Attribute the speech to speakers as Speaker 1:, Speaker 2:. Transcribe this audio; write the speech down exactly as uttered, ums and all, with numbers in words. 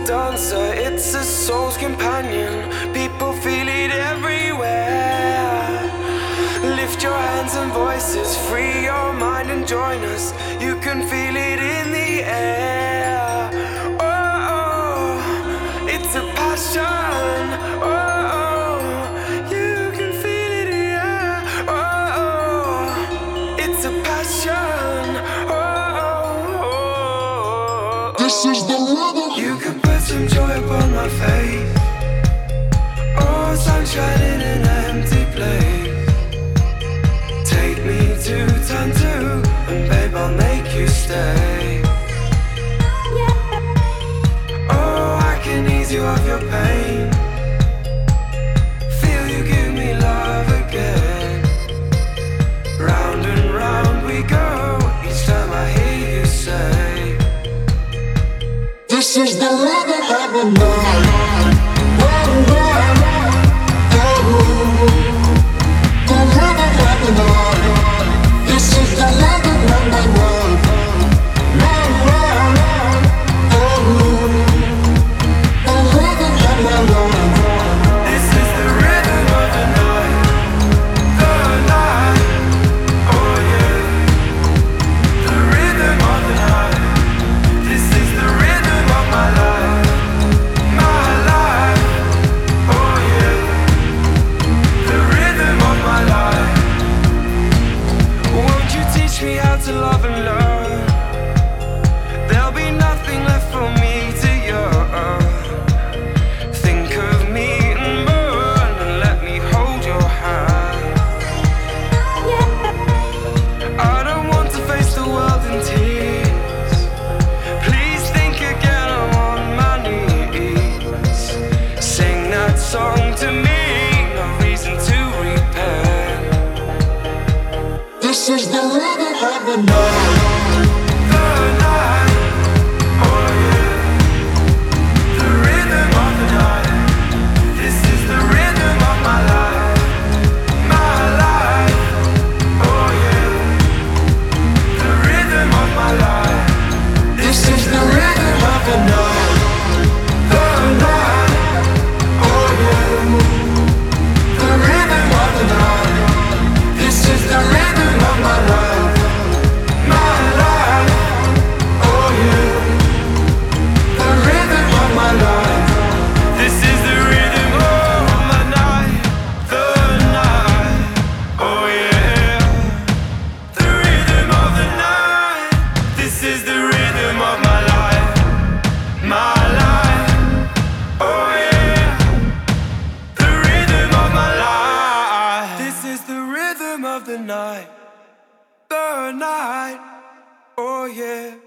Speaker 1: dancer, it's a soul's companion. People feel it everywhere. Lift your hands and voices, free your mind and join us. You can feel it in the air. Oh, oh, it's a passion. Oh, oh, you can feel it here. Oh, oh, it's a passion. Oh, oh, oh.
Speaker 2: This is the rhythm.
Speaker 1: You can put some joy upon my face. Oh, sunshine in an empty place. Take me to turn two, and babe, I'll make you stay. Oh, I can ease you of your pain. Feel you give me love again. Round and round we go, each time I hear you say,
Speaker 2: this is the rhythm of the night. Oh, oh, oh. The rhythm of the night. This is the rhythm of my life. My life. Oh, the rhythm of my life.
Speaker 1: this is the rhythm of the night. The night. Oh yeah. The rhythm of the night. This is the rhythm of my life. My life. Oh yeah. The rhythm of my life. Won't you teach me how to love and learn? There'll be nothing left for me to yearn. Think of me and burn, and let me hold your hand. I don't want to face the world in tears. Please think again, I'm on my knees. Sing that song to me, no reason to repent.
Speaker 2: This is the rhythm of the night.
Speaker 1: The night, oh yeah. The rhythm of the night. This is the rhythm of my life. My life, oh yeah. The rhythm of my life.
Speaker 2: This is the rhythm of the night.
Speaker 1: The night,
Speaker 2: Oh yeah. The rhythm of the night. This is the rhythm of my life.
Speaker 1: my life,
Speaker 2: Oh yeah. The rhythm of my life.
Speaker 1: this is the rhythm of my night. The night, oh yeah. The rhythm of the night. This is the rhythm of my life. My life, oh yeah. The rhythm of my life. This is the rhythm of the night. The night, oh yeah.